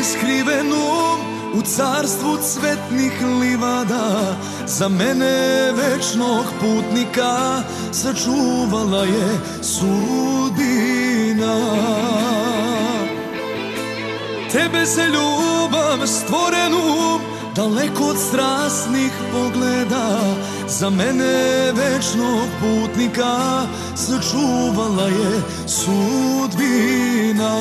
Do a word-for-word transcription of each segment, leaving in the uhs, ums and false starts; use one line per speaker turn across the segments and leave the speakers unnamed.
skrivenu u carstvu cvetnih livada, za mene večnog putnika sačuvala je sudbina. Tebe za ljubav stvorenu, daleko od strasnih pogleda, za mene večnog putnika sačuvala je sudbina.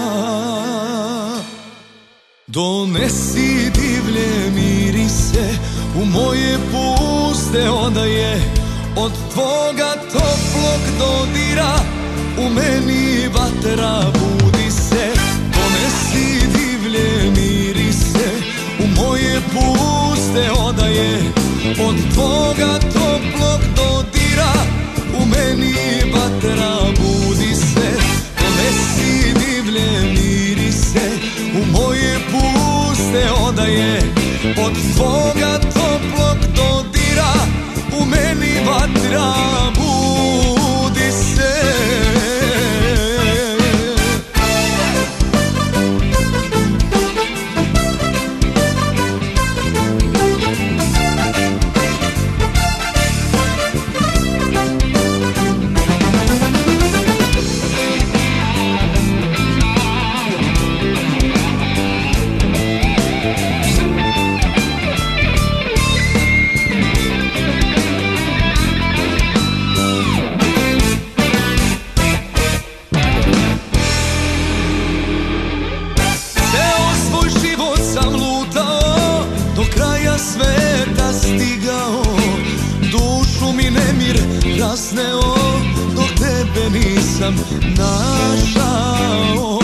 Donesi divlje mirise u moje puste odaje, od tvoga toplog dodira u meni vatra budi se. Donesi divlje mirise u moje puste odaje, od tvoga toplog dodira u meni vatra budi se. Donesi divlje mirise u moje puste odaje, od tvoga toplog dodira u meni vatra budi se. Sveta stigao, dušu mi nemir rasneo, dok tebe nisam našao.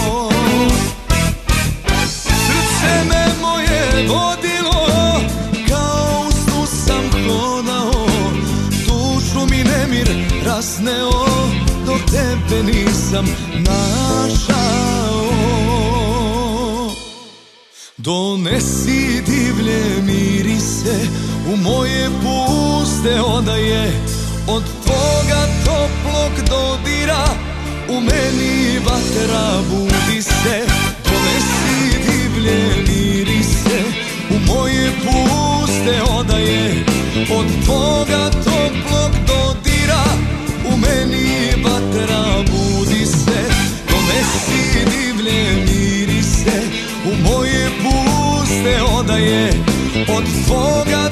Srce me moje vodilo, kao u snu sam hodao, dušu mi nemir rasneo, dok tebe nisam našao. Donesi divlje mirise u moje puste odaje, od tvoga toplog dodira u meni vatra budi se. Donesi divlje mirise u moje puste odaje, od tvoga toplog dodira u meni vatra budi se. Donesi divlje mirise u moje puste odaje, od tvoga